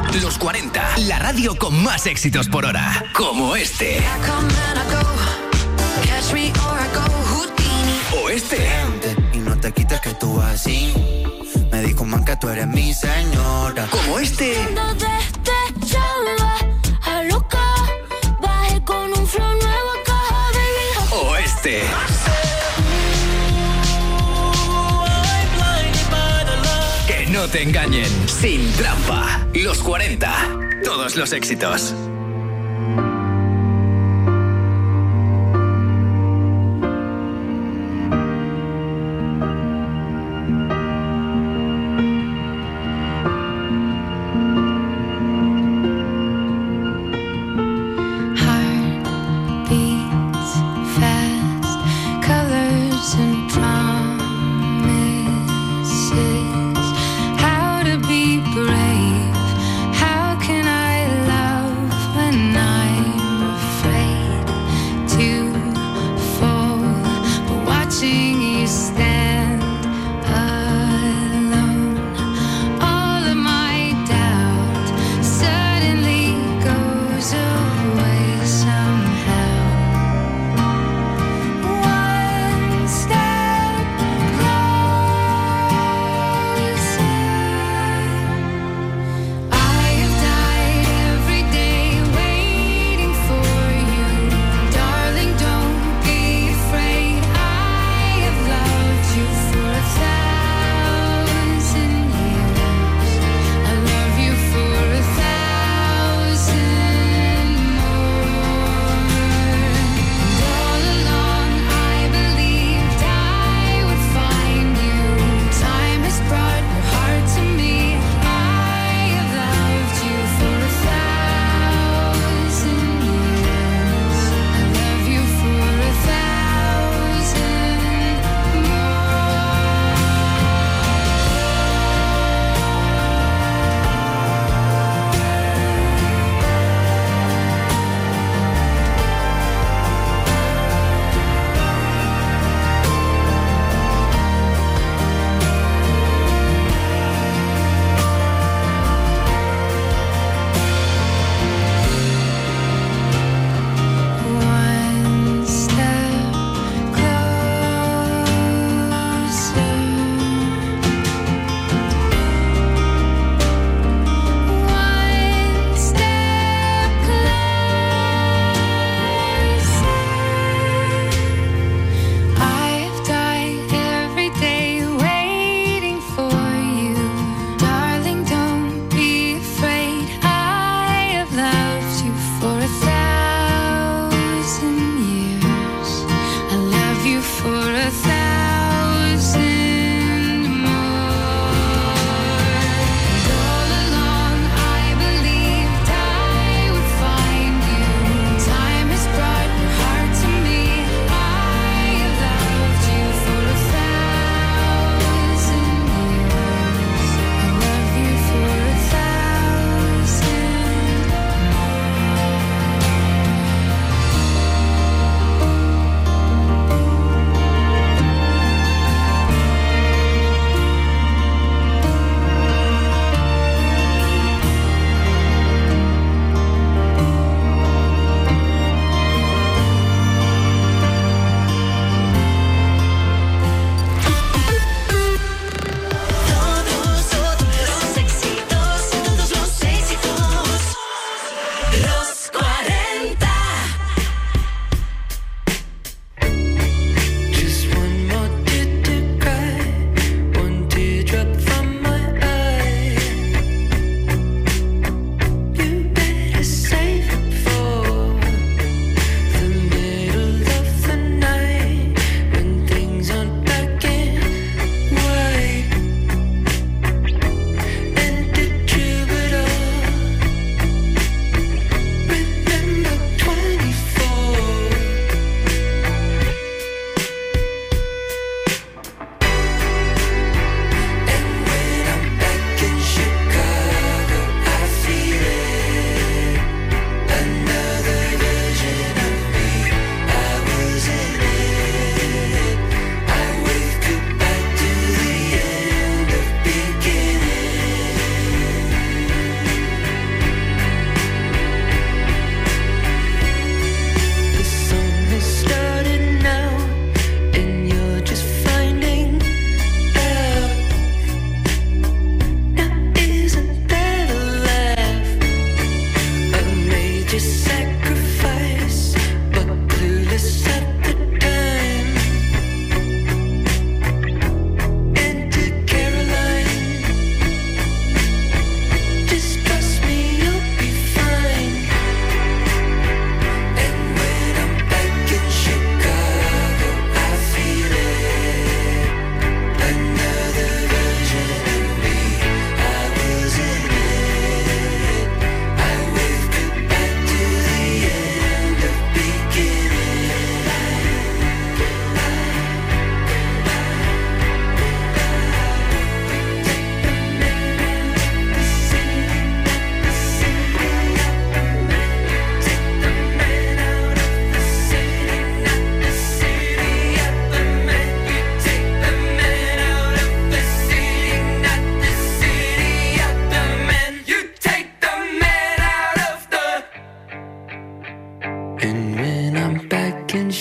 Los 40, la radio con más éxitos por hora. Como este. O este. Y no te quites que tú vas así. Me dijo man que tú eres mi señora. Como este. O este. Que no te engañen. Sin trampa. Los 40. Todos los éxitos. How to be brave, how can I love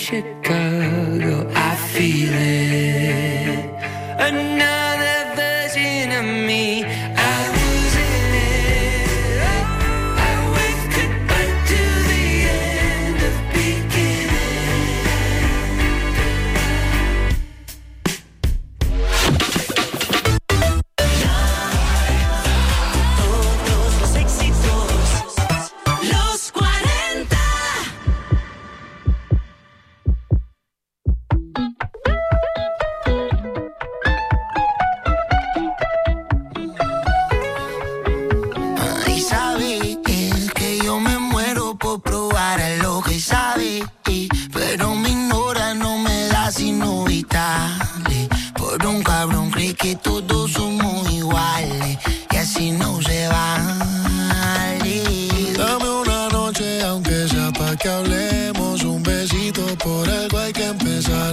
Chicago, I feel it. Another version of me. I was in it. I went goodbye to the end of Todos los éxitos, los 40. Y sabe que yo me muero por probar a lo que sabe, pero me ignora, no me da sino vitales. Por un cabrón cree que todos somos iguales y así no se vale. Dame una noche, aunque sea pa' que hablemos. Un besito, por algo hay que empezar.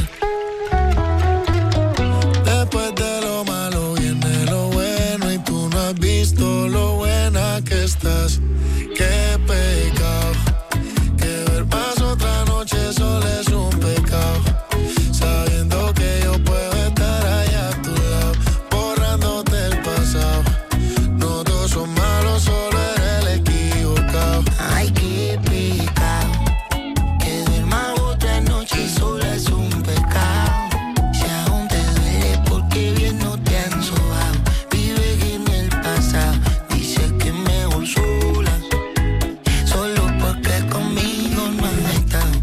Después de lo malo viene lo bueno y tú no has visto lo buena que estás. Qué pecado, que ver más otra noche solo es un pecado. Sabiendo que yo puedo estar allá a tu lado, borrándote el pasado. No todos son malos, solo eres el equivocado. Ay, qué pecado, que duerma otra noche sola es un pecado. Si aún te duele porque bien no te han sobado, vive en el pasado, dice que mejor sola, solo porque conmigo no has estado.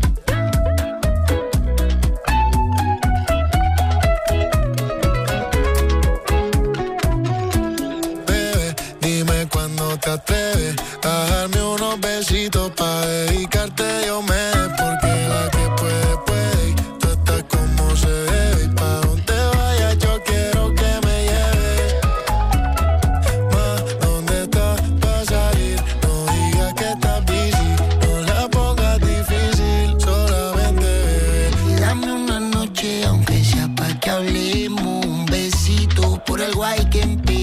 Bebé, dime cuándo te atreves a darme unos besitos pa' dedicarte yo me dé, porque la que puede, puede y tú estás como se debe. Y pa' donde vayas yo quiero que me lleves. Ma, ¿dónde estás pa' salir? No digas que estás busy, no la pongas difícil, solamente bebé. Y dame una noche, aunque sea pa' que hablemos. Un besito, por algo hay que empezar.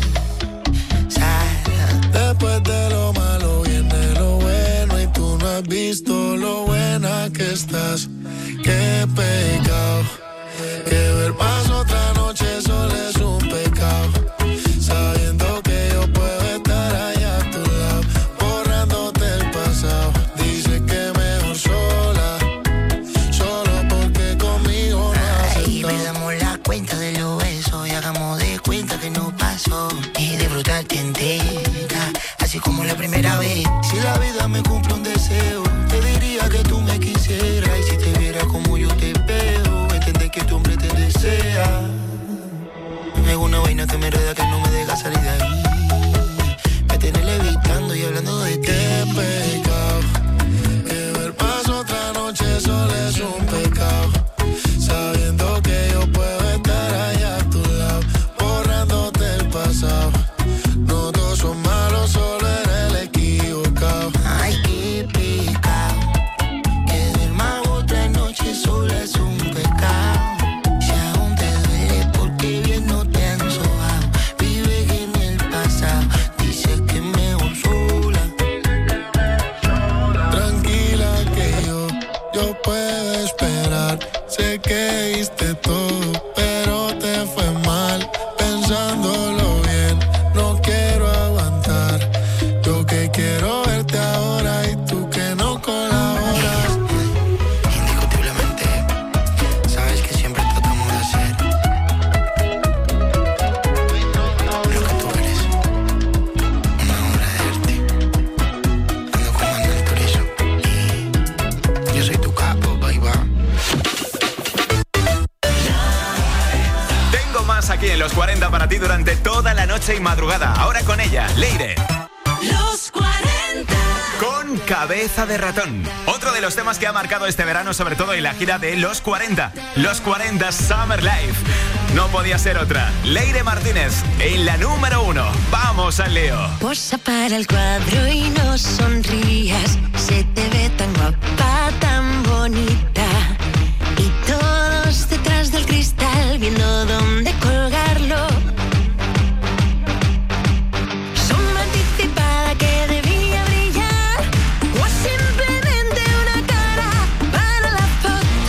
Después de lo malo viene lo bueno y tú no has visto lo buena que estás. Qué pecado, que ver más otra noche solo es un pecado. Sabiendo que yo puedo estar allá a tu lado, borrándote el pasado. Dice que mejor sola, solo porque conmigo no has Ay, estado. perdamos la cuenta de los besos y hagamos de cuenta que no pasó. Y disfrutarte entera, así como la primera vez. Si la vida me cumple un deseo, te diría que tú me quisieras. Y si te viera como yo te veo, entender que tu hombre te desea. Me hago una vaina que me enreda, que no me deja salir de ahí. Me tiene levitando y hablando de ti. Qué pecado, que ver más otra noche solo es un pecado. Sabiendo que yo puedo estar allá a tu lado, borrándote el pasado. No todos son malos, solo eres el equivocado. Ay, qué pecado, que duerma otra noche sola es un pecado. Si aún te duele porque bien no te han sobado, vive en el pasado, dice que mejor sola. Tranquila que yo puedo esperar. Sé que diste todo, pero te fue mal. Pensándolo bien, no quiero aguantar. Yo que quiero verte ahora y tú que no colaboras. Indiscutiblemente, sabes que siempre tratamos de hacer lo que tú eres, una obra de arte. Ando con Manuel Turizo y yo soy tu capo, bye bye. Tengo más aquí en los 40 para ti durante toda la noche y madrugada. Ahora con ella, Leire. Los 40. Con Cabeza de Ratón. Otro de los temas que ha marcado este verano, sobre todo en la gira de Los 40. Los 40 Summer Life. No podía ser otra. Leire Martínez en la número 1. Vamos al lío. Posa para el cuadro y no sonrías. Se te ve tan guapa, tan bonita. Y todos detrás del cristal viendo dónde colgarlo. Sombra anticipada que debía brillar. O simplemente una cara para la foto.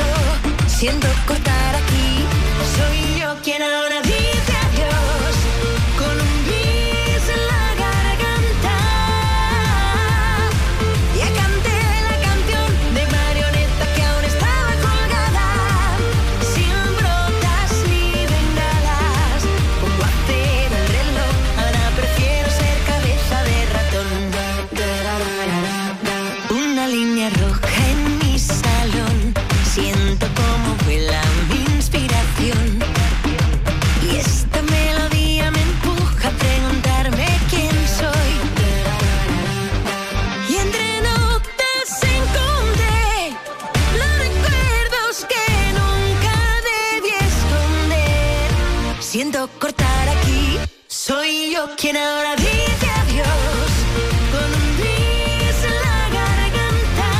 quien ahora dice adiós con un bis en la garganta.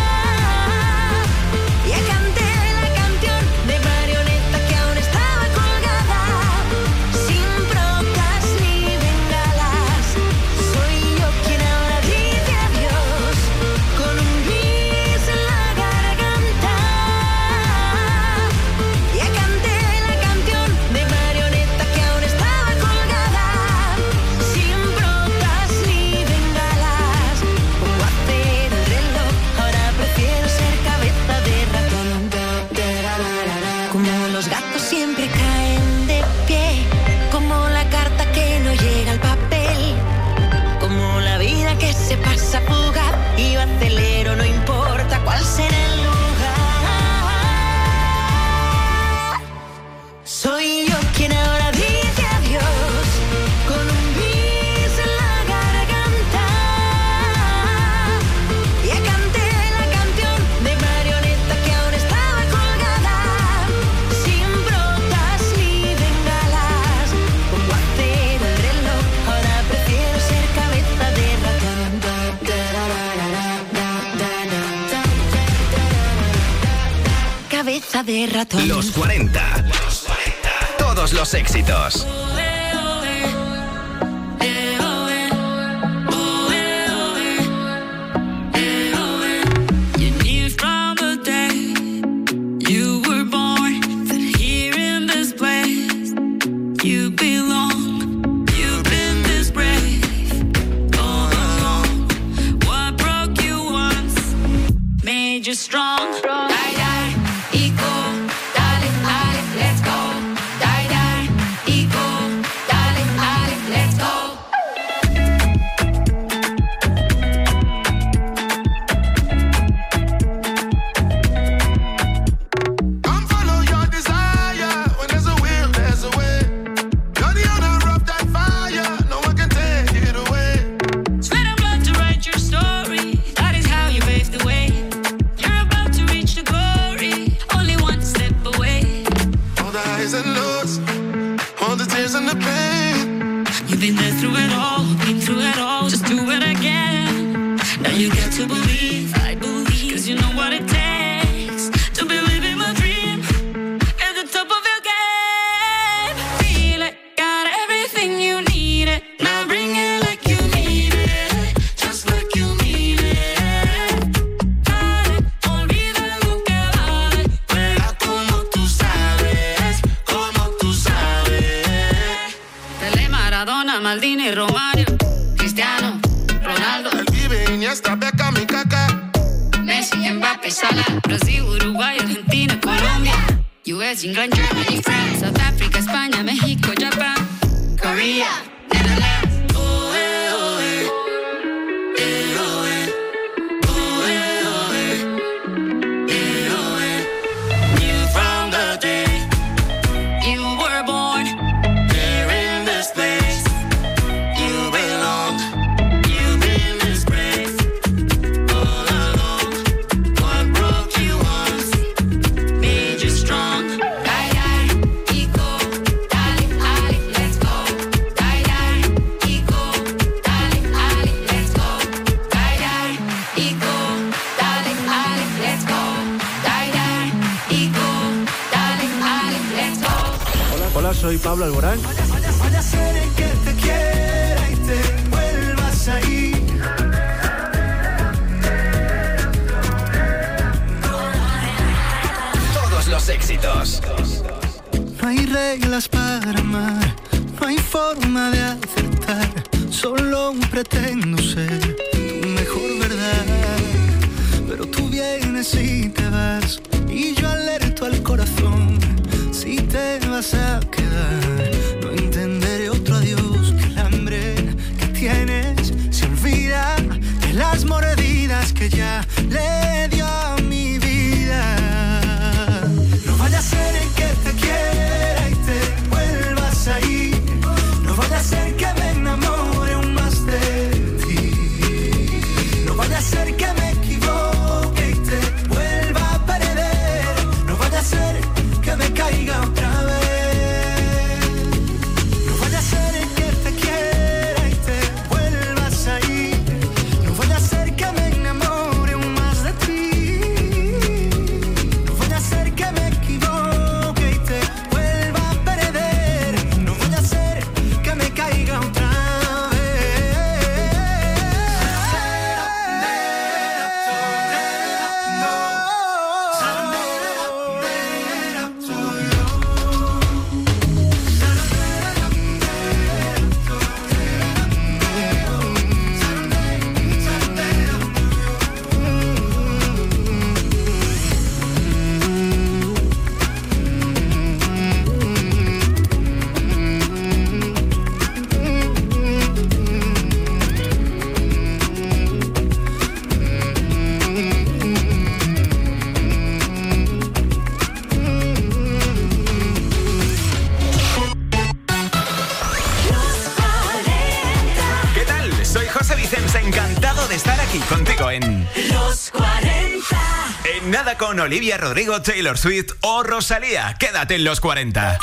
Ya canté la canción de marioneta que aún estaba colgada, sin broncas ni bengalas. Soy yo quien ahora dice adiós con un bis en la garganta. Ya canté la canción de marioneta que aún estaba colgada, sin broncas ni bengalas. Pongo a hacer el reloj, ahora prefiero ser cabeza de ratón. Como los gatos siempre caen de pie, como la carta que no llega al papel, como la vida que se pasa fugaz y yo acelero, no importa cuál será el lugar. Soy yo quien ahora dice adiós con un bis en la garganta. Ya canté la canción de marioneta que aún estaba colgada, sin broncas ni bengalas. Pongo a hacer el reloj, ahora prefiero ser cabeza de ratón. Cabeza de ratón. Los 40. Todos los éxitos. You knew from the day you were born that here in this place you belong. You've been this brave all along. What broke you once made you strong. Die, die, ego, dale, dale, let's go. Die, die, ego, dale, dale, let's go. Come follow your desire. When there's a will, there's a way. You're the owner of that fire. No one can take it away. Sweat and blood to write your story. That is how you pave the way. You're about to reach the glory. Only one step away. All the highs and lows, all the tears and the pain. You've been there through it all, been through it all. Just do it again. Now you get to believe, I believe. Cause you know what it takes to believe in my dream. At the top of your game. Feel it, got everything you need it. Now bring it like you need it. Just like you need it. Dale, olvida lo que vale. Juega como tú sabes, como tú sabes. Pelé, Maradona, Maldini, Romario, Cristiano, Ronaldo, El vive Iniesta, Beckham y Kaká. Messi, Mbappé, Salah, Brasil, Uruguay, Argentina, Colombia, US, England, Germany, France, South Africa, España, México, Japan, Korea, Netherlands. Oh, eh, oh, eh. Eh, oh, eh. Oh, eh, oh, eh. Eh, oh, eh. Knew from the day you were born here in this place you belong. You've been this brave all along. What broke you once made you strong. Die, die, ego, dale, dale, let's go. Die, die, ego, dale, dale, let's go. Die, die, ego, dale, dale, let's go. Die, die, ego, dale, dale, let's go. Hola, soy Pablo Alborán. Vaya a ser el que te quiera y te vuelvas a ir. Todos los éxitos. No hay reglas para amar, no hay forma de acertar. Solo pretendo ser tu mejor verdad. Pero tú vienes y te vas, y yo alerto al corazón. Si te vas a quedar, no entenderé otro adiós. Que el hambre que tienes se olvida de las mordidas que ya le dio a mi vida. No vaya a ser el que te quiera y te vuelvas a ir. No vaya a ser que me enamore aún más de ti. No vaya a ser que me equivoque y te vuelva a perder. No vaya a ser que me caiga otra vez. No vaya a ser el que te quiera Vicens, encantado de estar aquí contigo en Los 40. En nada con Olivia Rodrigo, Taylor Swift o Rosalía. Quédate en Los 40.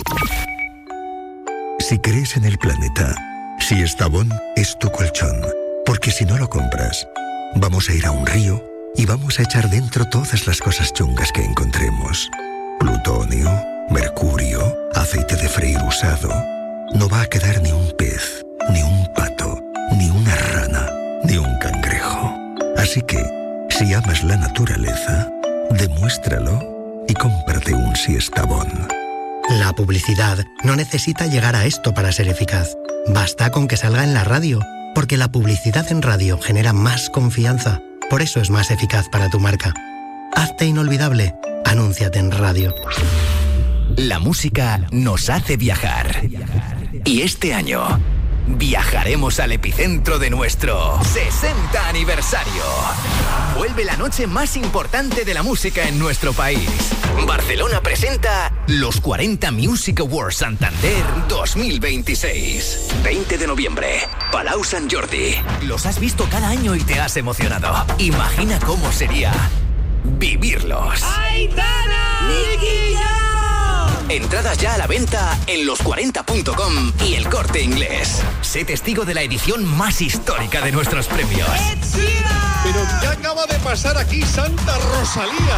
Si crees en el planeta, Siestabón es tu colchón. Porque si no lo compras, vamos a ir a un río y vamos a echar dentro todas las cosas chungas que encontremos. Plutonio, mercurio, aceite de freír usado. No va a quedar ni un pez, ni un pato, ni una rana, ni un cangrejo. Así que, si amas la naturaleza, demuéstralo y cómprate un Siestabón. La publicidad no necesita llegar a esto para ser eficaz. Basta con que salga en la radio, porque la publicidad en radio genera más confianza. Por eso es más eficaz para tu marca. Hazte inolvidable. Anúnciate en radio. La música nos hace viajar. Y este año viajaremos al epicentro de nuestro 60 aniversario. Vuelve la noche más importante de la música en nuestro país. Barcelona presenta los 40 Music Awards Santander 2026. 20 de noviembre, Palau Sant Jordi. Los has visto cada año y te has emocionado. Imagina cómo sería vivirlos. ¡Aitana! ¡Nicky Jam! Entradas ya a la venta en los40.com y El Corte Inglés. Sé testigo de la edición más histórica de nuestros premios. Pero ¿qué acaba de pasar aquí, Santa Rosalía?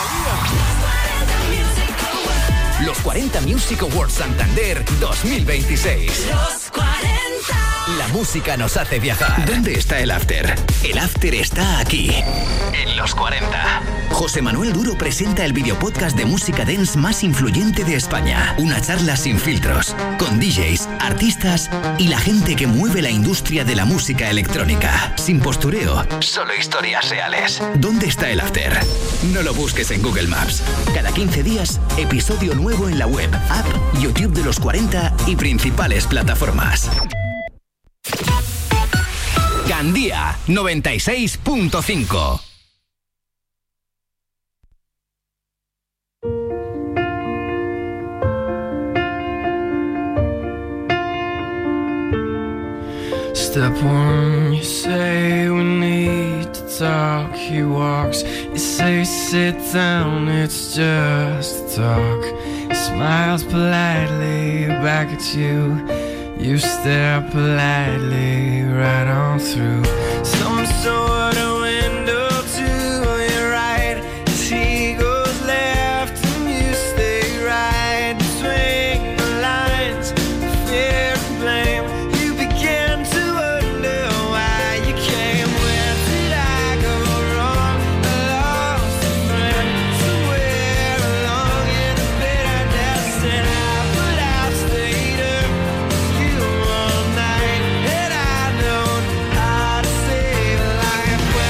Los 40 Music Awards Santander 2026. Los 40. La música nos hace viajar. ¿Dónde está el after? El after está aquí, en Los 40. José Manuel Duro presenta el videopodcast de música dance más influyente de España. Una charla sin filtros, con DJs, artistas y la gente que mueve la industria de la música electrónica. Sin postureo, solo historias reales. ¿Dónde está el after? No lo busques en Google Maps. Cada 15 días, episodio nuevo en la web, app, YouTube de Los 40 y principales plataformas. Gandía 96.5. Step one, you say we need to talk. He walks, you say sit down, it's just talk. He smiles politely back at you. You stare politely right on through some sort of window to your right. As he goes left and you stay right. Between the lines of fear and blame, you begin to wonder why you came. Where did I go wrong? I lost a friend somewhere along in a bitterness, and I put out later you all night, and I know how to save a life.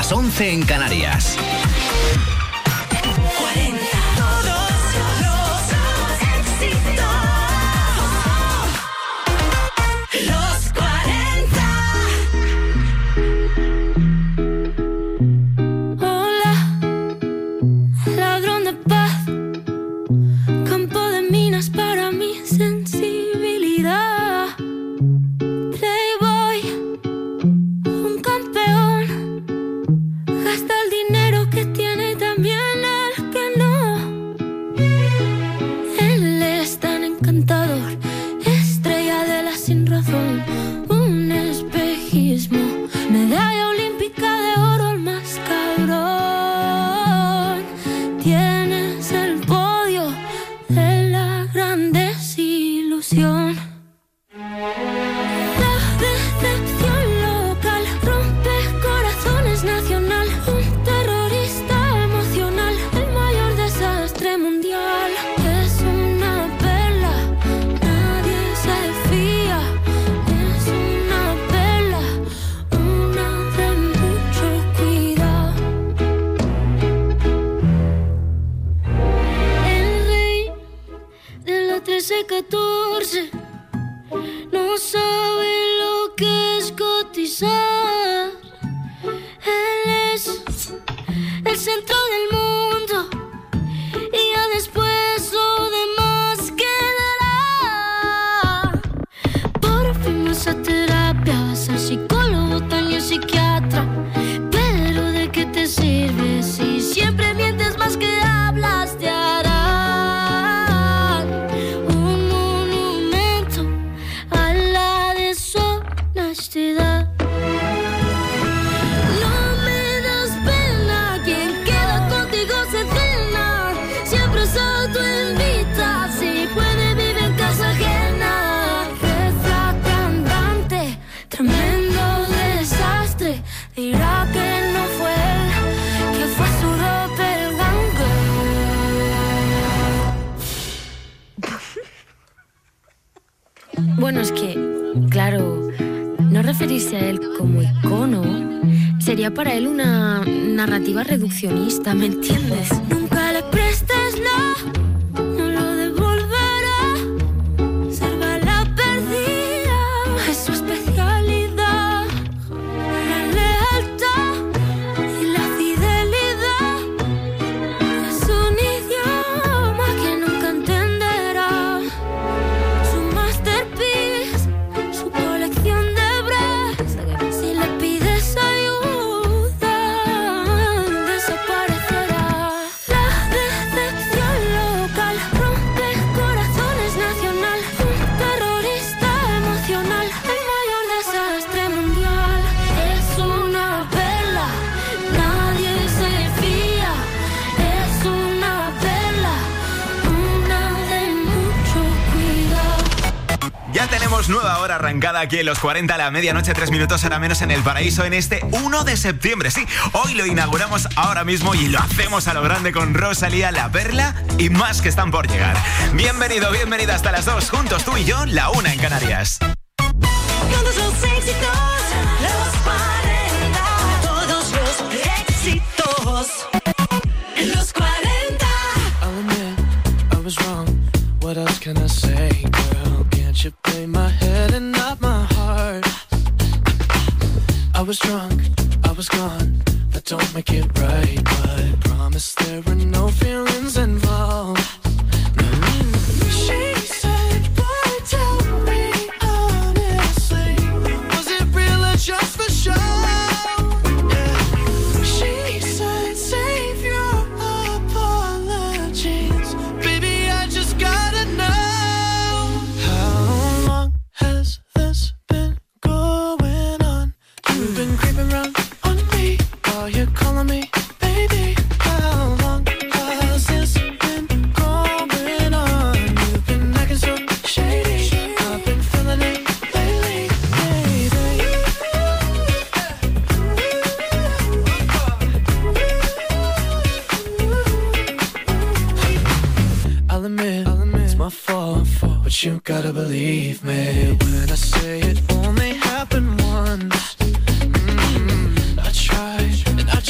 las 11 en Canarias. 40. Todos los éxitos. Los 40. Hola, ladrón de paz, campo de minas para mi sensibilidad. Playboy, un campeón, gasta el dinero que tiene también el que no. Él es tan encantador, estrella de la sin razón, un espejismo, medalla olímpica de oro, el más cabrón. Tienes el podio de la gran desilusión. La decepción local rompe corazones nacional, un terrorista emocional, el mayor desastre mundial. Es una perla, nadie se fía. Es una perla, una de mucho cuidado. El rey de la 13-14 no sabe lo que es cotizar. Él es el centro del mundo y ya después lo demás quedará. Por fin vas a terapia, vas al psicólogo, también psiquiatra. Pero ¿de qué te sirve si siempre mientes más que hablas? Te harán un monumento a la deshonestidad. No me das pena, quien queda contigo se cena. Siempre es autoinvita, si puede vive en casa ajena. Reza cantante, tremendo desastre. Dirá que no fue él, que fue su doppelganger. Bueno, es que, claro, no referirse a él como icono sería para él una narrativa reduccionista, ¿me entiendes? Nunca le prestes no lo devolverá. Ser bala perdida es su especialidad. La lealtad y la fidelidad es un idioma que nunca entenderá. Su masterpiece, su colección de bras. Si le pides ayuda, desaparecerá. La decepción local rompe corazones nacional, un terrorista emocional, el mayor desastre mundial. Es una perla, nadie se fía. Es una perla, una de mucho cuidado. Ya tenemos nueva hora arrancada aquí en los 40 a la medianoche, 3 minutos ahora menos en el paraíso en este 1 de septiembre. Sí, hoy lo inauguramos ahora mismo y lo hacemos a lo grande con Rosalía, La Perla y más que están por llegar. Bienvenido, bienvenida hasta las 2, juntos tú y yo, la 1 en Canarias. Todos los éxitos, los 40. Todos los éxitos, los 40. I'll admit I was wrong. What else can I say, girl? Can't you play my head and not my heart? I was drunk, I was gone. That don't make it right, but promise there were no feelings involved. She said, boy, tell me honestly, was it real or just for show? Yeah. She said, save your apologies, baby, I just gotta know. How long has this been going on? You've been creeping around on me while you're calling me baby. How long has this been going on? You've been acting so shady. I've been feeling it lately, baby. I'll admit it's my fault, but you gotta believe me when I say it only happened once. I tried and I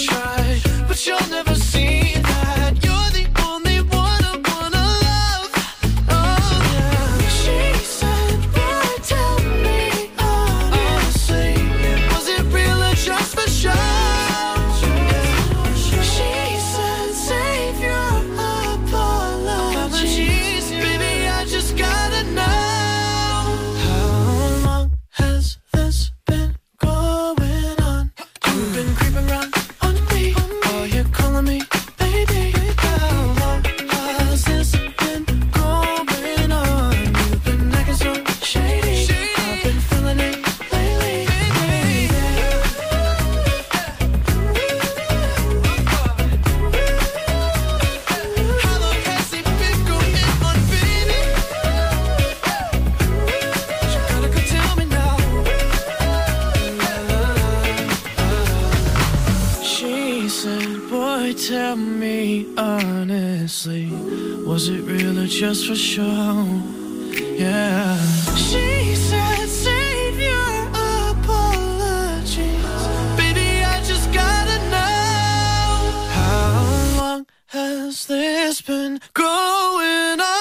Boy, tell me honestly, was it real or just for show? Yeah. She said, save your apologies. Baby, I just gotta know, how long has this been going on?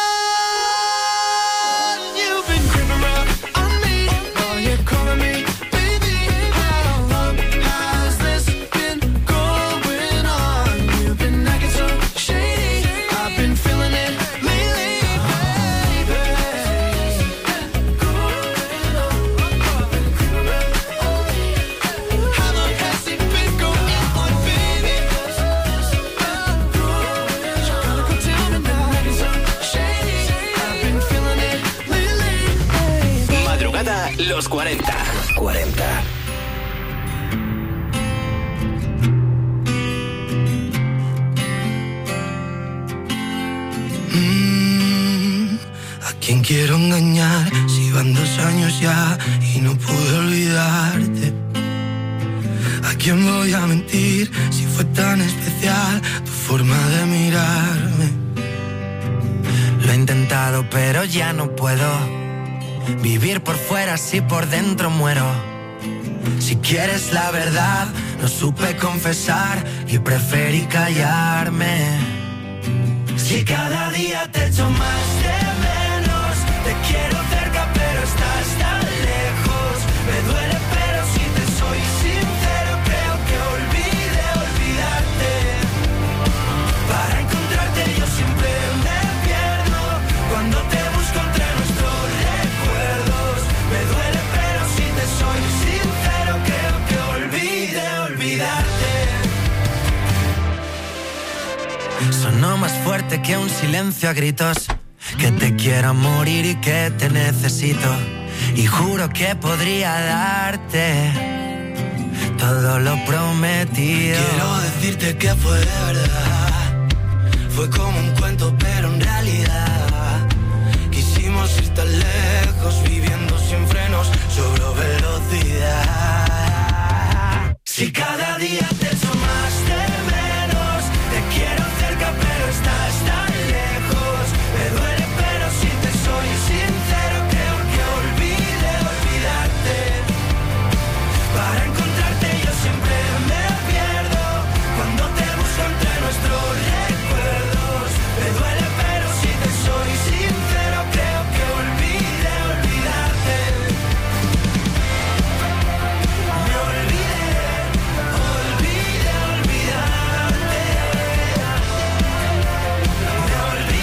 You've been creeping around on me while you're calling me. Baby, how long has this been going on? You've been acting so shady, I've been feeling it lately, baby. How long has it been going on, baby? You gotta go tell me now. Acting so shady, I've been feeling it lately. Madrugada Los 40. Los 40. ¿A quién quiero engañar si van 2 años ya y no pude olvidarte? ¿A quién voy a mentir si fue tan especial tu forma de mirarme? Lo he intentado pero ya no puedo vivir por fuera si por dentro muero. Si quieres la verdad, no supe confesar y preferí callarme. Si cada día te echo más de menos, te quiero cerca pero estás tan lejos. Me duele pero si te soy sincero, creo que olvidé olvidarte. Para encontrarte yo siempre me pierdo cuando te busco entre nuestros recuerdos. Me duele pero si te soy sincero, creo que olvidé olvidarte. Sonó más fuerte que un silencio a gritos, que te quiero morir y que te necesito. Y juro que podría darte todo lo prometido. Quiero decirte que fue de verdad, fue como un cuento pero en realidad quisimos ir tan lejos, viviendo sin frenos, sobre velocidad. Si cada día te echo más de menos, te quiero cerca pero estás tan lejos. Me duele pero si te soy sincero, creo que olvidé olvidarte. Para encontrarte yo siempre me pierdo cuando te busco entre nuestros recuerdos. Me duele pero si te soy sincero, creo que olvidé olvidarte. Me olvidé olvidarte. Me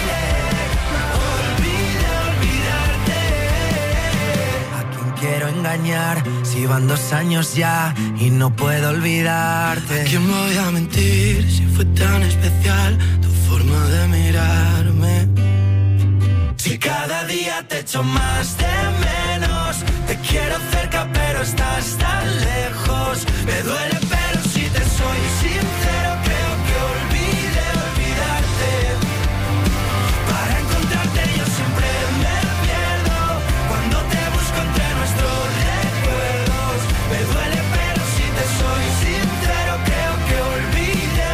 olvidé olvidarte. ¿A quién quiero engañar si van 2 años ya y no puedo olvidarte? ¿A quién voy a mentir si fue tan especial tu forma de mirarme? Si cada día te echo más de menos, te quiero cerca pero estás tan lejos. Me duele pero si te soy sincero, creo que olvidé olvidarte. Para encontrarte yo siempre me pierdo cuando te busco entre nuestros recuerdos. Me duele pero si te soy sincero, creo que olvidé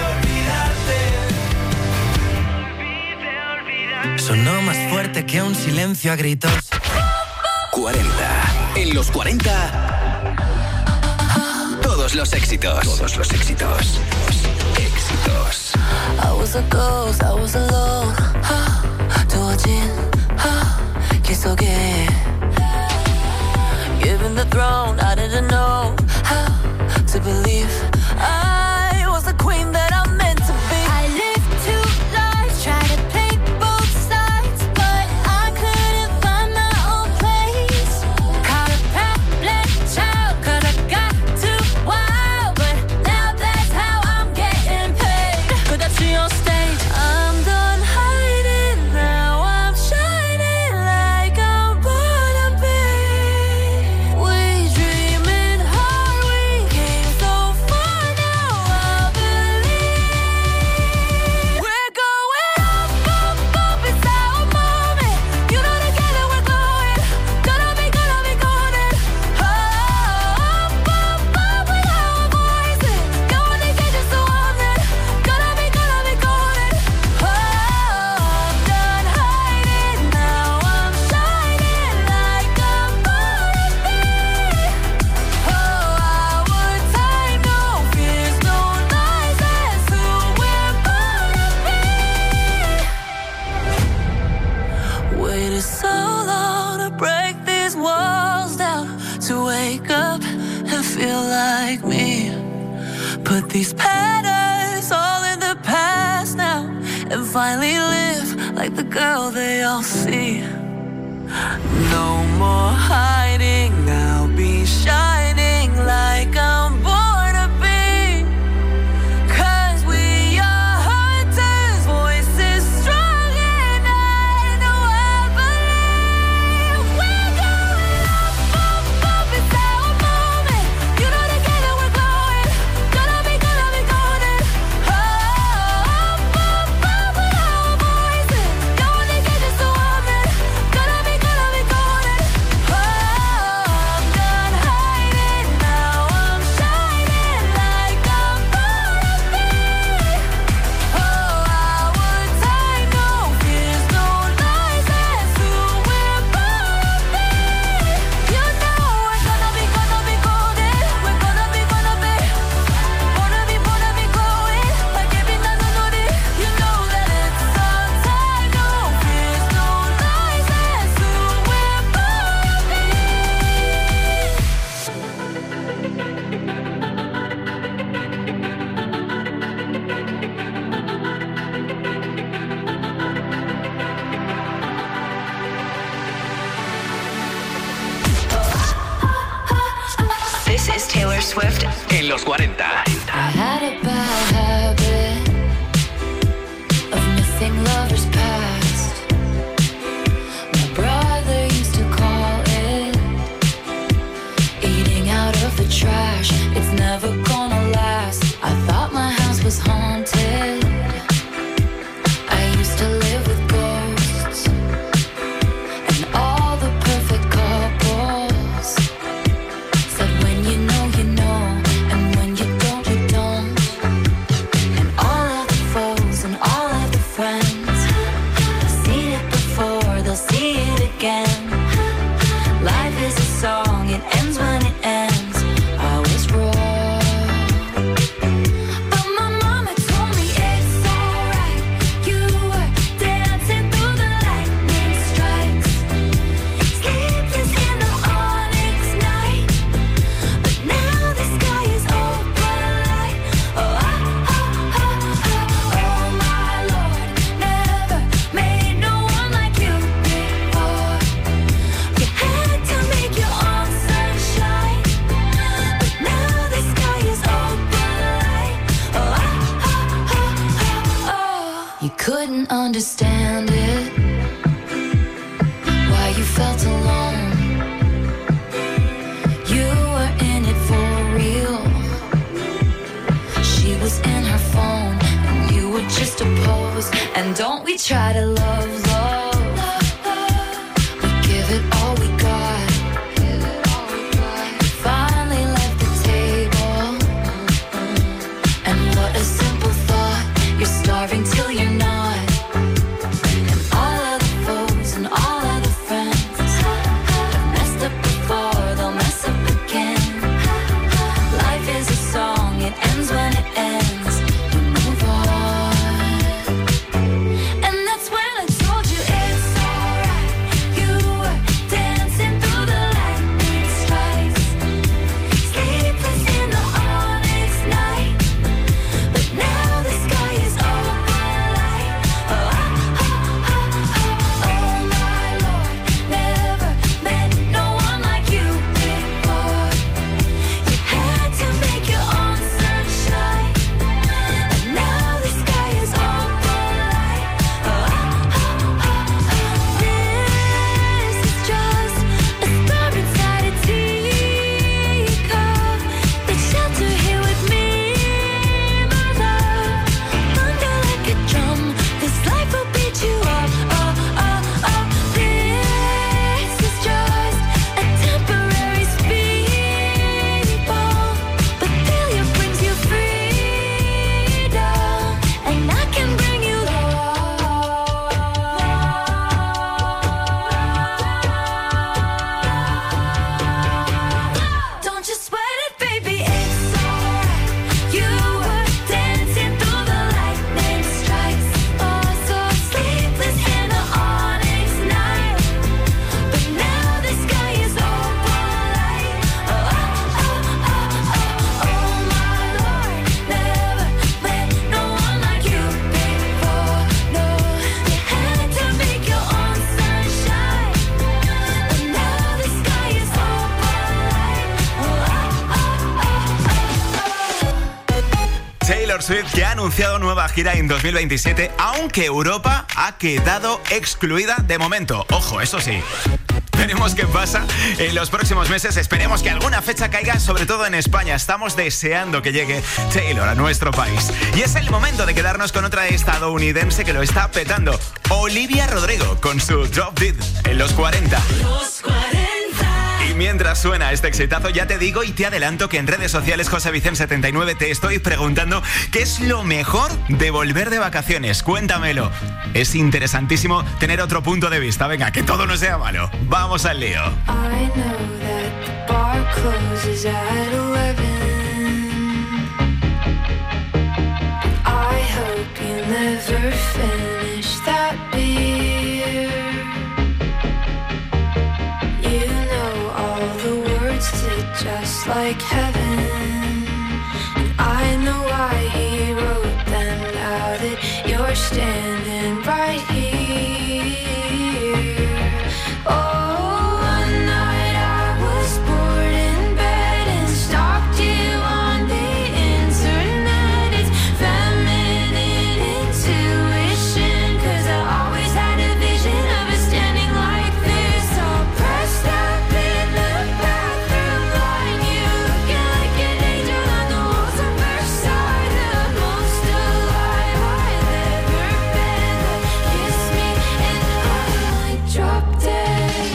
olvidarte. Sonó más fuerte que un silencio a gritos. 40. En los 40, todos los éxitos. Todos los éxitos. Éxitos. I was a ghost, I was alone. 두어진 길 속에 Given the throne, I didn't know how to believe I was the queen that I'm meant to be. I lived 2 lives, tried to play both sides, but I couldn't find my own place. Caught a problem child, 'cause I got too wild, but now that's how I'm getting paid. 끝없이 on stage, I'm done hiding, now I'm shining like I'm born to be. We dream these patterns all in the past now, and finally live like the girl they all see. No more hiding, I'll be shining like I'm born to be. 'Cause we are hunters, voices strong, and I know I believe we're going up, up, up, it's our moment. You know together we're glowing, gonna be golden. Up, up, up with our voices, don't think it's just a woman, gonna be golden. Oh, I'm done hiding, now I'm shining like I'm born to be. Oh, our time, no fears, no lies, that's who we're born to be. You know we're gonna be golden, we're gonna be glowing, like every night I know this. You know that it's our time, no fears, no lies, that's who we're born to be. This is Taylor Swift en los 40. I had a bad habit of missing lovers past. My brother used to call it eating out of the trash. It's never gonna last. I thought my house was haunted. I used to live with ghosts and all the perfect couples. Said when you know, and when you don't, you don't. And all of the foes and all of the friends, they've seen it before, they'll see it again. Life is a song, it ends when it ends. I was wrong, but my mama told me it's alright. You were dancing through the lightning strikes, sleepless in the onyx night. But now the sky is open light. Oh, oh my Lord, never made no one like you before. You had to make your own sunshine, but now the sky is open light. Oh, you couldn't understand it, why you felt alone. You were in it for real. She was in her phone, and you were just a pose. And don't we try to love, we give it all we got. Finally left the table, and what a simple thought. You're starving till you're not. And all of the foes and all of the friends have messed up before, they'll mess up again. Life is a song, it ends when it ends. You move on. And that's when I told Swift, que ha anunciado nueva gira en 2027, aunque Europa ha quedado excluida de momento. Ojo, eso sí. Veremos qué pasa en los próximos meses. Esperemos que alguna fecha caiga, sobre todo en España. Estamos deseando que llegue Taylor a nuestro país. Y es el momento de quedarnos con otra estadounidense que lo está petando. Olivia Rodrigo con su Drop Dead en los 40. Los 40. Y mientras suena este exitazo, ya te digo y te adelanto que en redes sociales JoseVicen79 te estoy preguntando qué es lo mejor de volver de vacaciones. Cuéntamelo. Es interesantísimo tener otro punto de vista. Venga, que todo no sea malo. Vamos al lío. I know that the bar closes at 11. I hope you never finish that beer. You know all the words to Just Like Heaven. And I know why he wrote them now that you're standing right here. Oh, one night I was bored in bed and stalked you on the internet. It's feminine intuition, 'cause I always had a vision of us standing like this, all pressed up in the bathroom line. You looking like an angel on the walls of Versailles, the most alive I've ever been. Kiss me and I might drop dead.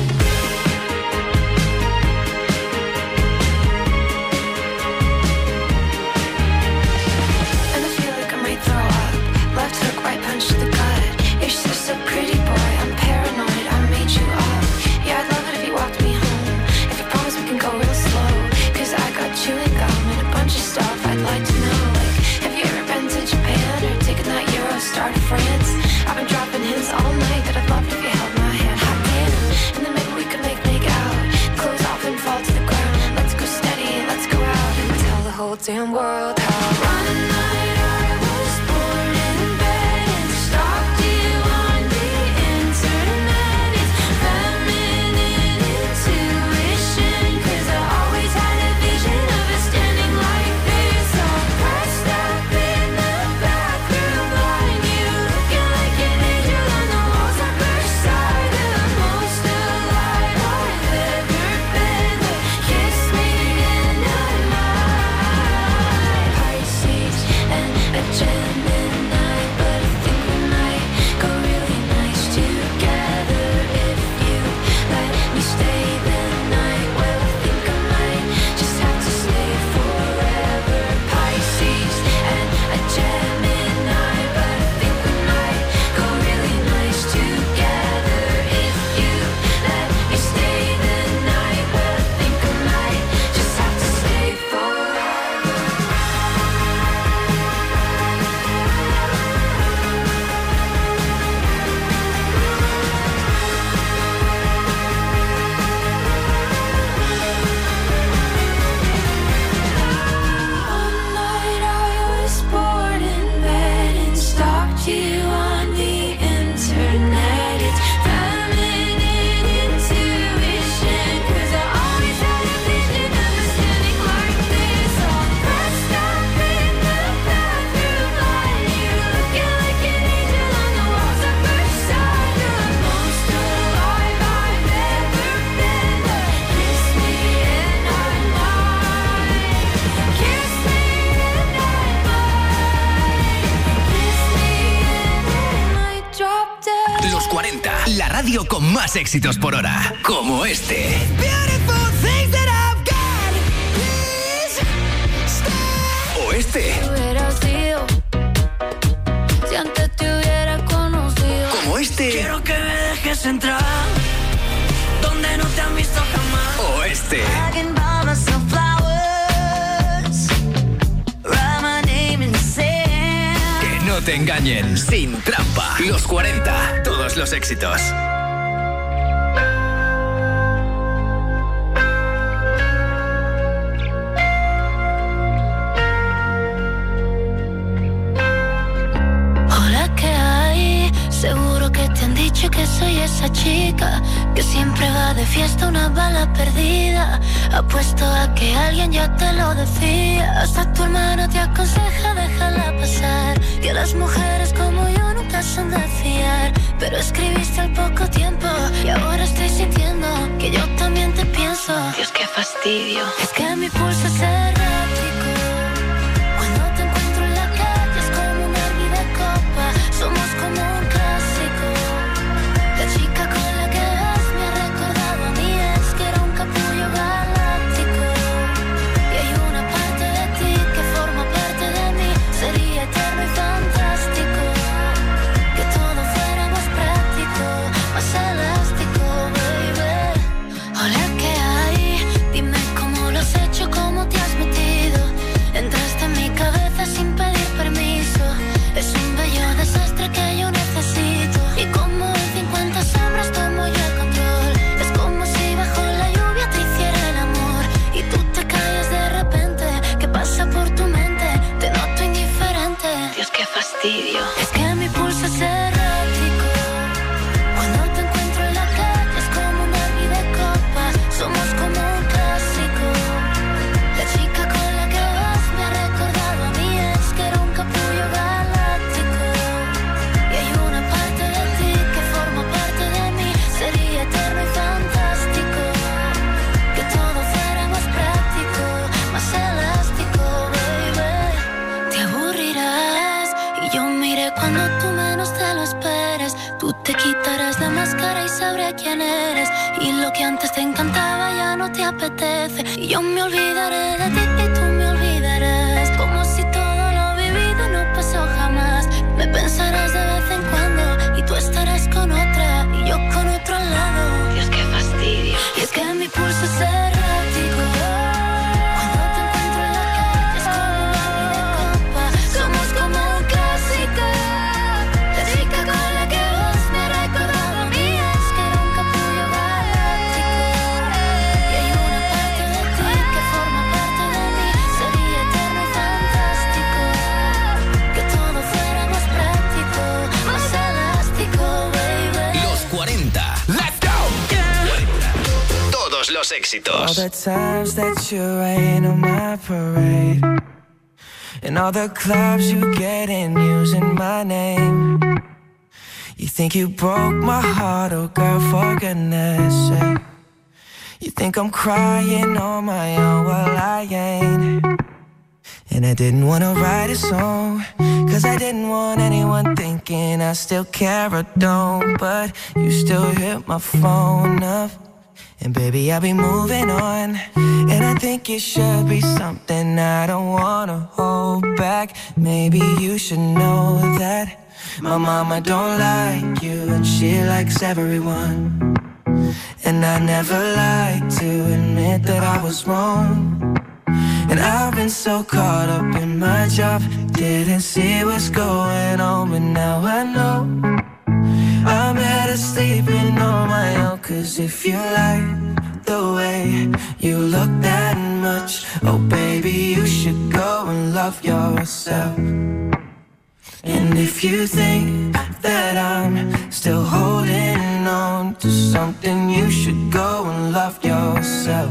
And I feel like I might throw up. Left hook, right punch to the gut. You're just a pretty boy, I'm paranoid, I made you up. Yeah, I'd love it if you walked me home. If you promise we can go real slow, 'cause I got chewing gum and a bunch of stuff I'd like to know. Like, have you ever been to Japan or taken that Eurostar to France? I've been dropping hints all night that I'd love it if you held my hand. Hot damn, and then maybe we could make out. Close off and fall to the ground. Let's go steady, let's go out and tell the whole damn world how. One night I was bored in bed and stalked you on the internet. It's feminine intuition, 'cause I always had a vision of us standing like this, all pressed up in the bathroom line. You looking like an angel on the walls of Versailles, the most alive I've ever been. Kiss me and I might. Pisces and a Gemini, but I think we might go really nice together if you let me stay the night. Well, I think I might just have to stay forever. Pisces and a Gemini, but I think we might go really nice together if you let me stay the night. Well, I think I might just have to stay forever. One night I was bored in bed and stalked you on the internet. It's feminine intuition, 'cause I always had a vision of us standing like this, all pressed up in the bathroom line. You looking like an angel on the walls of Versailles, the most alive I've ever been. Kiss me and I might. Kiss me and I might. Kiss me and I might drop dead. Los 40, la radio con más éxitos por hora. Como este. O este. Hubiera sido si antes te hubiera conocido. Como este. Quiero que me dejes entrar donde no te han visto jamás. O este. I can buy myself flowers, write my name in the sand. Que no te engañen. Sin trampa. Los 40, todos los éxitos. Hola, ¿qué hay? Seguro que te han dicho que soy esa chica que siempre va de fiesta, una bala perdida. Apuesto a que alguien ya te lo decía. Hasta tu hermano te aconseja déjala pasar, que las mujeres como yo nunca son de fiar. Pero escribiste al poco tiempo y ahora estoy sintiendo que yo también te pienso. Dios, qué fastidio. Es que mi pulso es errático. Cuando te encuentro en la calle es como un árbol de copa. Somos como un clásico. La chica con la que vas me ha recordado a mí, es que era un capullo galáctico. Y hay una parte de ti que forma parte de mí. Sería eterno y fantástico que todo fuera más práctico, más elástico, baby. Hola, ¿qué hay? Dime cómo lo has hecho, cómo te has metido. Entraste en mi cabeza sin pedir permiso. Es un bello desastre que yo necesito. Y como en 50 sombras tomo yo el control. Es como si bajo la lluvia te hiciera el amor y tú te callas de repente. ¿Qué pasa por tu mente? Te noto indiferente. Dios, qué fastidio. Es que mi pulso es errático. Cuando te encuentro en la calle es como un árbol de copa. Somos como un clásico. La chica con la que vas me ha recordado a mí, es que era un capullo galáctico. Y hay una parte de ti que forma parte de mí. Sería eterno y fantástico que todo fuera más práctico, más elástico, baby. Te aburrirás y yo miré cuando tú menos te lo esperes. Tú te quitarás la máscara y sabré quién eres. Y lo que antes te encantaba ya no te apetece. Y yo me olvidaré de ti y tú me olvidarás. Como si todo lo vivido no pasó jamás. Me pensarás de vez en cuando y tú estarás con otra y yo con otro al lado. Dios, qué fastidio. Y es que mi pulso es errático. Cuando te encuentro en la calle es como un árbol de copa. Somos como un clásico. La chica con la que vas me ha recordado a mí, es que era un capullo galáctico. Y hay una parte de ti que forma parte de mí. Sería eterno y fantástico que todo fuera más práctico, más elástico, baby. Los 40. ¡Let's go! Todos los All éxitos. the times that you rain on my parade, and all the clubs you get in using my name. You think you broke my heart, oh girl, for goodness sake. You think I'm crying on my own, well I ain't. And I didn't wanna write a song, cause I didn't want anyone thinking I still care or don't. But you still hit my phone up, and baby, I'll be moving on. And I think it should be something I don't wanna hold back. Maybe you should know that my mama don't like you, and she likes everyone. And I never like to admit that I was wrong. And I've been so caught up in my job, didn't see what's going on, but now I know I'm better sleeping on my own. Cause if you like the way you look that much, oh baby, you should go and love yourself. And if you think that I'm still holding on to something, you should go and love yourself.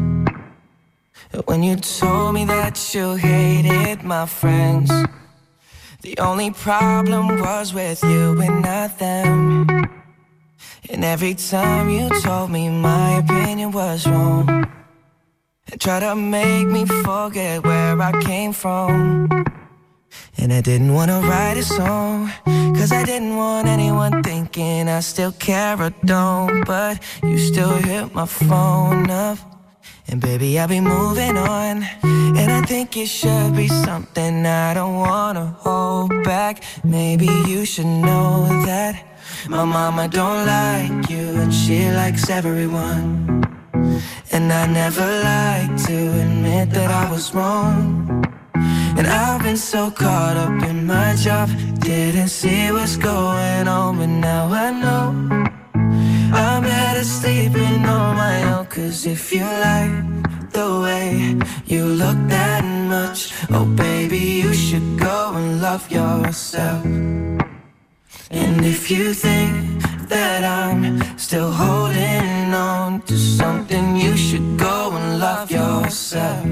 When you told me that you hated my friends, the only problem was with you and not them. And every time you told me my opinion was wrong, and tried to make me forget where I came from. And I didn't wanna write a song, cause I didn't want anyone thinking I still care or don't. But you still hit my phone up, and baby, I'll be moving on. And I think it should be something I don't wanna hold back. Maybe you should know that my mama don't like you, and she likes everyone. And I never like to admit that I was wrong. And I've been so caught up in my job, didn't see what's going on, but now I know I'm better sleeping on my own. Cause if you like the way you look that much, oh baby, you should go and love yourself. And And if you think that I'm still holding on to something, you should go and love yourself.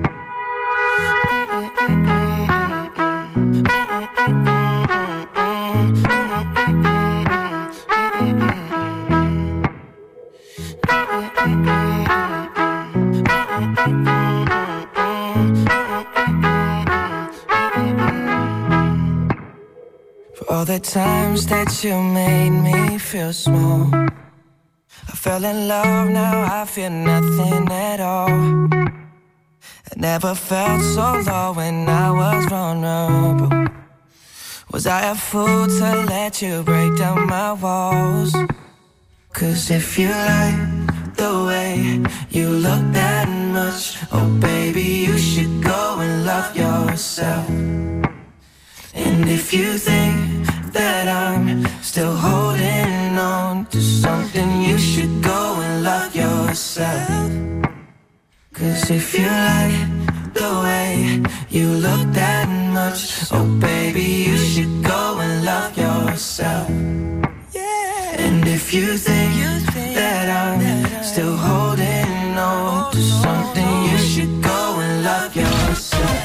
For all the times that you made me feel small, I fell in love, now I feel nothing at all. I never felt so low when I was vulnerable. Was I a fool to let you break down my walls? 'Cause if you like the way you look that much, oh baby, you should go and love yourself. And if you think that I'm still holding on to something, you should go and love yourself. 'Cause if you like the way you look that much, oh baby, you should go and love yourself. And if you think that I'm still holding on to something, you should go and love yourself.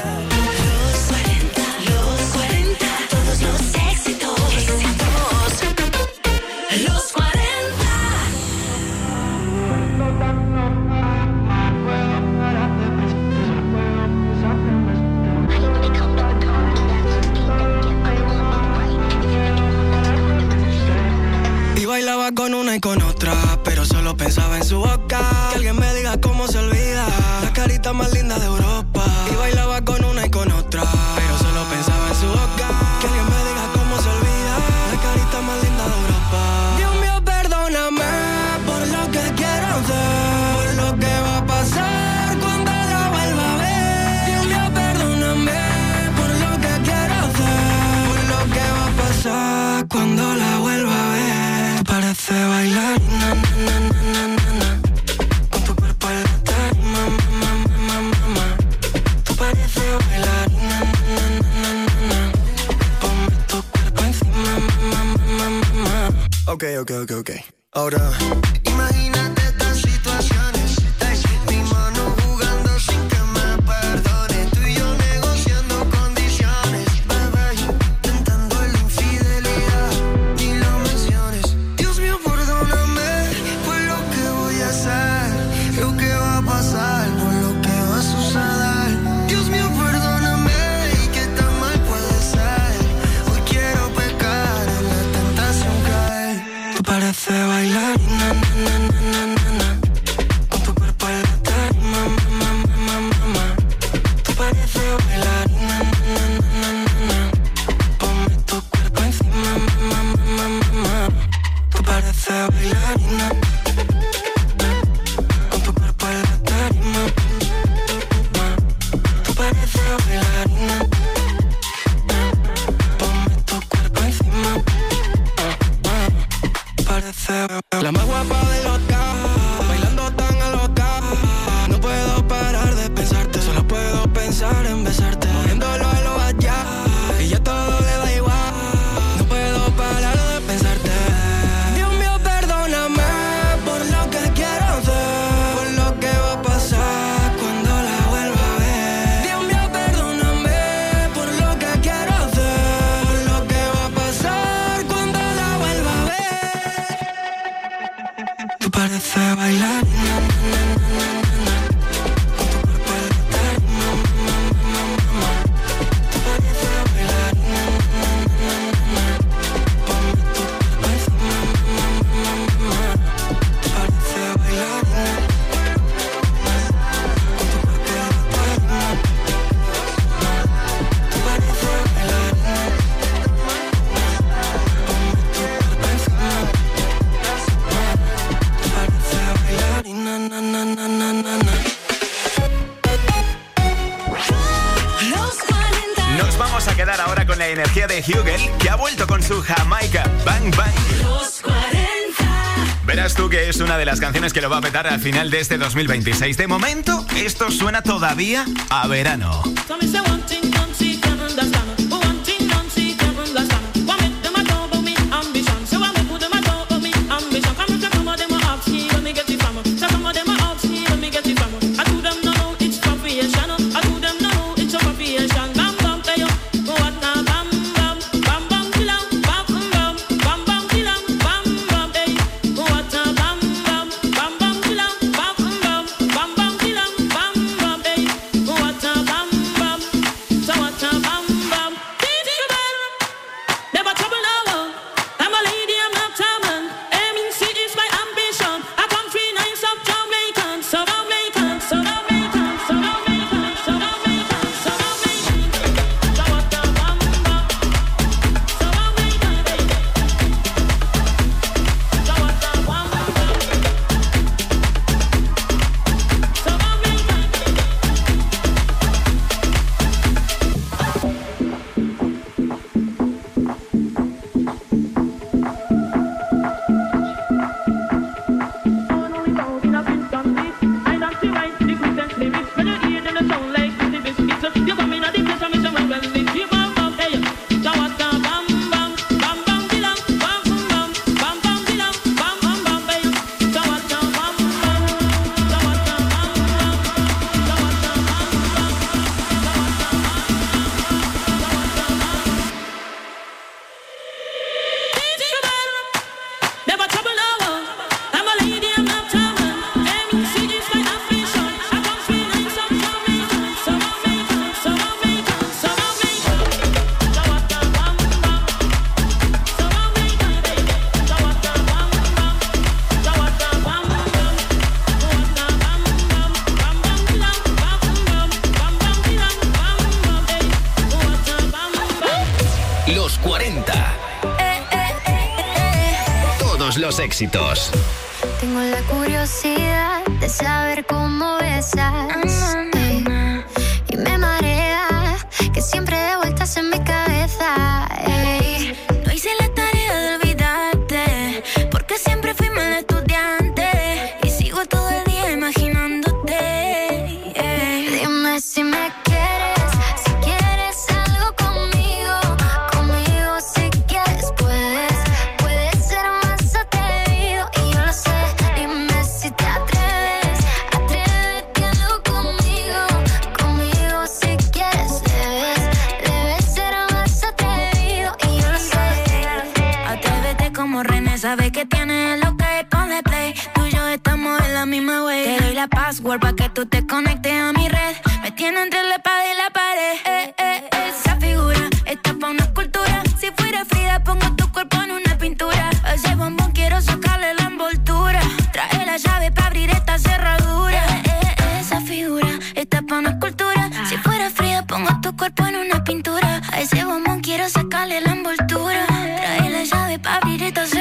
Bailaba con una y con otra, pero solo pensaba en su boca. Que alguien me diga cómo se olvida la carita más linda de Europa. Y bailaba con una y con otra, pero solo pensaba en su boca. Que alguien me diga cómo se olvida la carita más linda de Europa. Dios mío, perdóname por lo que quiero hacer, por lo que va a pasar cuando la vuelva a ver. Dios mío, perdóname por lo que quiero hacer, por lo que va a pasar cuando la vuelva a ver. Parece bailar, na, na, na, na, na, na. Con tu cuerpo en la tarima, ma, ma, ma, ma, ma. Tú pareces bailar, na, na, na, na, na, na. Ponme tu cuerpo encima, ma, ma, ma, ma, ma. Ok. Ahora, imagínate estas situaciones. Mi mano jugando sin que me perdone. Tú y yo negociando condiciones. Bebé, intentando la infidelidad. Ni lo menciones. Dios mío, perdóname por lo que voy a hacer, lo que va a pasar, por lo que va a suceder. Dios mío, perdóname, y que tan mal puede ser. Hoy quiero pecar, en la tentación caer. Tú pareces bailar, na, na, na, na, na, na. Con tu cuerpo en la tarima, ma, ma, ma, ma, ma. Tú pareces bailar, na, na, na, na, na, na. Ponme tu cuerpo encima, ma, ma, ma, ma, ma. Tú pareces bailar, na. Con tu cuerpo en la tarima, ma. Tú pareces bailar, na. Ponme tu cuerpo encima, ma. Parece la más guapa de los cajas, bailando tan loca. No puedo parar de pensarte, solo puedo pensar en besarte. Moviéndolo a lo allá, y ya todo le da igual. No puedo parar de pensarte. Dios mío, perdóname por lo que quiero hacer, por lo que va a pasar cuando la vuelva a ver. Dios mío, perdóname por lo que quiero hacer, por lo que va a pasar cuando la vuelva a ver. Tú pareces bailar, na, na, na, na, na, na. Con tu cuerpo en la tarima, ma, ma, ma, ma. Tú pareces bailar, na, na, na, na, na. Ponme tu cuerpo encima, ma, ma, ma, ma. Tú pareces bailar, na. Con tu cuerpo en la tarima, tú pareces bailar, na. Ponme tu cuerpo encima, tú pareces bailar, na, na, na, na, na, na, na. Nos vamos a quedar ahora con la energía de Hugel, que ha vuelto con su Jamaica, Bang Bang. Los 40. Verás tú que es una de las canciones que lo va a petar al final de este 2026. De momento, esto suena todavía a verano. I'm todos los éxitos. Tengo la curiosidad de saber cómo besas, ey, y me marea que siempre de vueltas en mi cabeza, ey. No hice la tarea de olvidarte, porque siempre fui mal estudiante y sigo todo el día imaginándote, ey. Dime si me quieres, si quieres algo conmigo, conmigo si quieres puedes ser más atrevido y yo lo sé. Dime si te atreves, atrévete algo conmigo, conmigo si quieres debes ser más atrevido y yo lo sé. Atrévete como René, sabe que tiene lo que ponle play. Tú y yo estamos en la misma way. Te doy la password pa' que tú te conectes a mi red. Me tiene entre la espada y la pared. Esa figura está pa' una escultura. Si fuera Frida pongo tu cuerpo en una pintura. A ese bombón quiero sacarle la envoltura. Trae la llave pa' abrir esta cerradura. Esa figura está pa' una escultura. Si fuera Frida pongo tu cuerpo en una pintura. A ese bombón quiero sacarle la envoltura. Trae la llave pa' abrir esta cerradura.